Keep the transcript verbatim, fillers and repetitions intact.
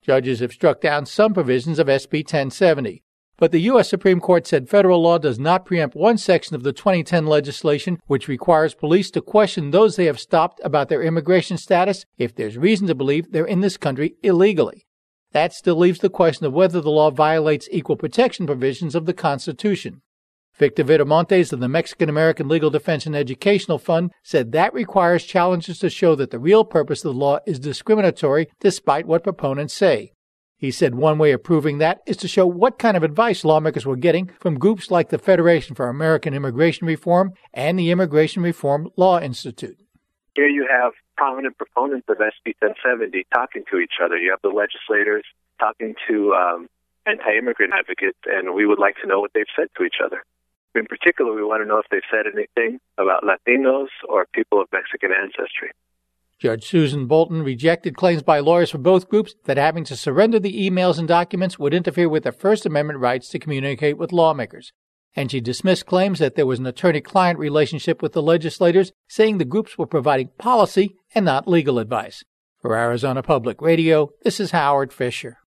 Judges have struck down some provisions of S B ten seventy. But the U S Supreme Court said federal law does not preempt one section of the twenty ten legislation which requires police to question those they have stopped about their immigration status if there's reason to believe they're in this country illegally. That still leaves the question of whether the law violates equal protection provisions of the Constitution. Victor Vitamontes of the Mexican-American Legal Defense and Educational Fund said that requires challengers to show that the real purpose of the law is discriminatory despite what proponents say. He said one way of proving that is to show what kind of advice lawmakers were getting from groups like the Federation for American Immigration Reform and the Immigration Reform Law Institute. Here you have prominent proponents of S B ten seventy talking to each other. You have the legislators talking to um, anti-immigrant advocates, and we would like to know what they've said to each other. In particular, we want to know if they've said anything about Latinos or people of Mexican ancestry. Judge Susan Bolton rejected claims by lawyers for both groups that having to surrender the emails and documents would interfere with their First Amendment rights to communicate with lawmakers. And she dismissed claims that there was an attorney-client relationship with the legislators, saying the groups were providing policy and not legal advice. For Arizona Public Radio, this is Howard Fisher.